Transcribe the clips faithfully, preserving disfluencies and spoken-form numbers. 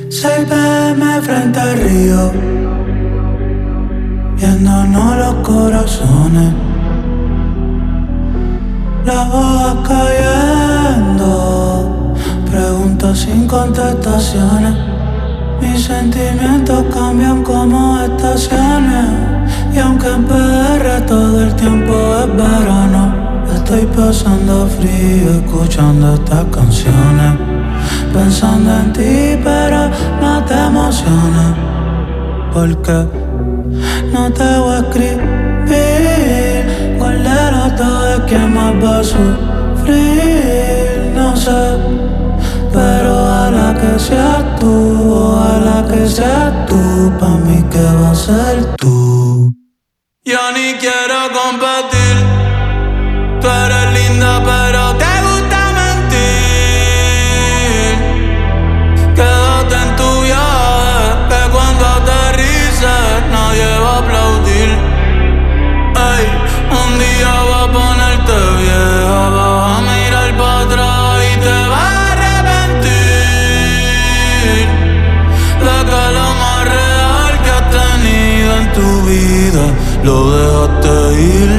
seis p m frente al río, viéndonos los corazones, las hojas cayendo, preguntas sin contestaciones. Mis sentimientos cambian como estaciones, y aunque en P R todo el tiempo es verano, estoy pasando frío escuchando estas canciones, pensando en ti pero no te emociones, porque no te voy a escribir cuál de los dos es quien más va a sufrir, no sé. Pero ojalá que seas tú, ojalá que seas tú, pa' mí que va a ser tú. Yo ni quiero competir, tú eres linda pero te gusta mentir. Quédate en tu viaje, que cuando aterrices nadie va a aplaudir. Ey, un día va a ponerte vieja, vas a mirar para atrás y te vas a tu vida, lo dejaste ir.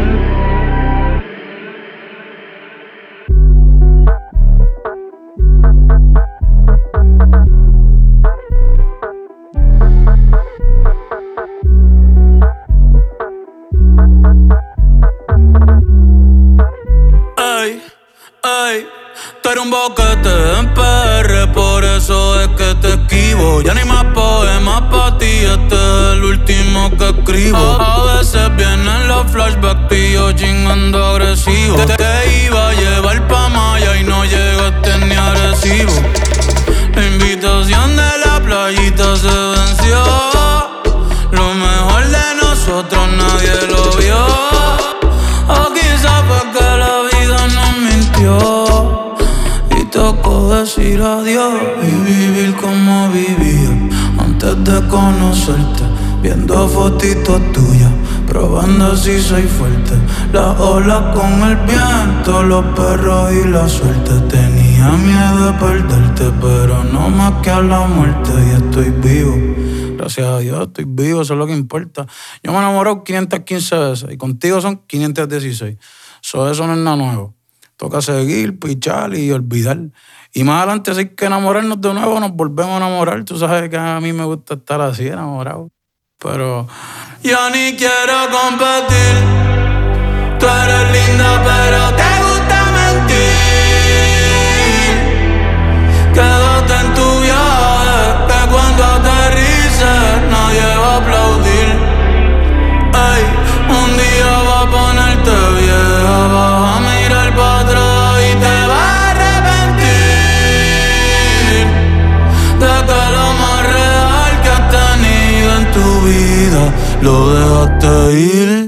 Ey, ey, tú eres un boquete en P R, por eso es que te esquivo. Ya ni más poemas pa' ti, este es el último que escribo. A veces vienen los flashbacks y yo chingando agresivo. Te, te iba a llevar pa' Maya y no llegaste ni a Arecibo. La invitación de la playita se venció. Lo mejor de nosotros nadie lo vio. O quizás fue que la vida nos mintió y tocó decir adiós y vivir como vivía antes de conocerte, viendo fotitos tuyas, probando si soy fuerte. Las olas con el viento, los perros y la suerte. Tenía miedo de perderte, pero no más que a la muerte. Y estoy vivo, gracias a Dios estoy vivo, eso es lo que importa. Yo me he enamorado quinientas quince veces y contigo son quinientas dieciséis. So, eso no es nada nuevo. Toca seguir, pichar y olvidar. Y más adelante, si hay que enamorarnos de nuevo, nos volvemos a enamorar. Tú sabes que a mí me gusta estar así, enamorado. Pero yo ni quiero competir. Tú eres linda, pero te gusta mentir. Quédate en tu viaje, que cuando aterrices nadie va a aplaudir. Ey, un día va a ponerte vieja, vas a mirar para atrás y te vas a arrepentir de que lo más real que has tenido en tu vida lo dejaste ir.